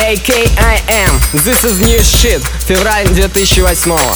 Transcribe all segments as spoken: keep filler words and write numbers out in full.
эй кей ай эм. This is new shit. Февраль две тысячи восьмого.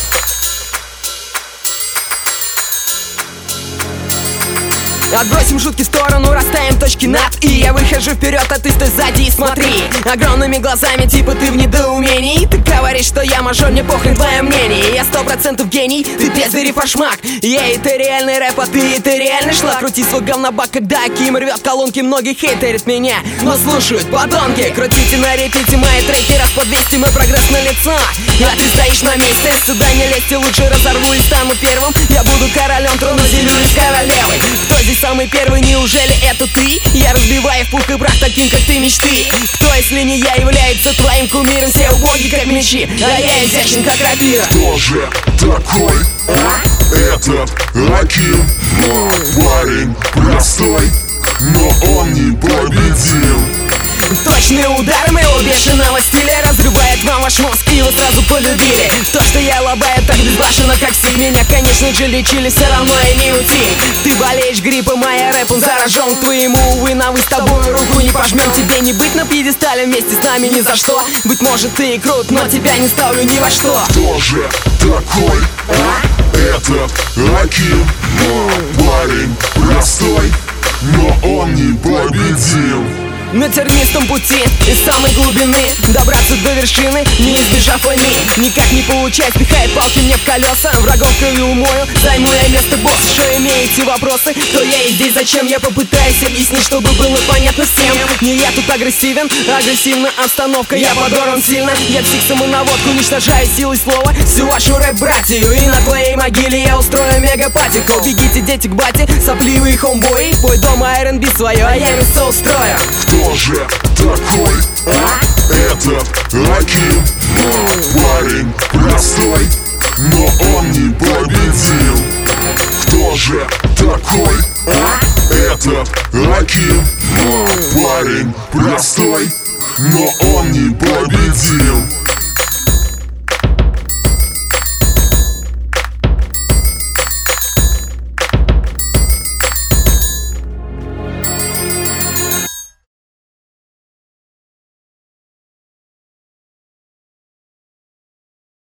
Отбросим шутки в сторону, расставим точки над И я выхожу вперед, а ты стой сзади и смотри огромными глазами, типа ты в недоумении. Ты говоришь, что я мажор, мне похрен твое мнение. Я сто процентов гений, ты бездарь и фашмак. Ей, это реальный рэп, а ты, это реальный шлак. Крути свой говнобак, когда Ким рвет колонки. Многие хейтерят меня, но слушают подонки. Крутите на репите мои треки, раз по двести, мой прогресс на лицо. А ты стоишь на месте, сюда не лезьте, лучше разорву и стану первым. Я буду королем, трону делюсь с королевой. Кто здесь самый первый, неужели это ты? Я разбиваю в пух и прах таким, как ты, мечты. Кто, если не я, является твоим кумиром? Все убоги, как мечи, а я изящен, как рапира. Кто же такой, а? Этот Аким? Парень простой, но он не победил. Точный удар моего бешеного стиля разрывает вам ваш мозг, и вы сразу полюбили. То, что я лобаю так безбашенно, как всех, меня, конечно же, лечили, все равно и не уйти. Ты болеешь гриппом, а я рэпом заражен. К твоему, увы, на вы с тобой руку не пожмем. Тебе не быть на пьедестале вместе с нами ни за что. Быть может, ты и крут, но тебя не ставлю ни во что. Кто же такой, а? Этот Аким? Парень простой, но он не победил. На тернистом пути из самой глубины добраться до вершины, не избежав войны. Никак не получается, пихает палки мне в колеса. Врагов кровью умою, займу я место босса. Что имеете вопросы? Кто я и здесь, зачем? Я попытаюсь объяснить, чтобы было понятно всем. Не я тут агрессивен, агрессивна обстановка. Я подорван сильно, я псих самонаводку, уничтожаю силой слова всю вашу рэп-братью. И на твоей могиле я устрою мегапатику. Бегите, дети, к бате, сопливые хомбои. Твой дом ар энд би свое, а я место устрою. Кто же такой, а? Этот Аким? Парень простой, но он не победил. Кто же такой, а? Этот Аким?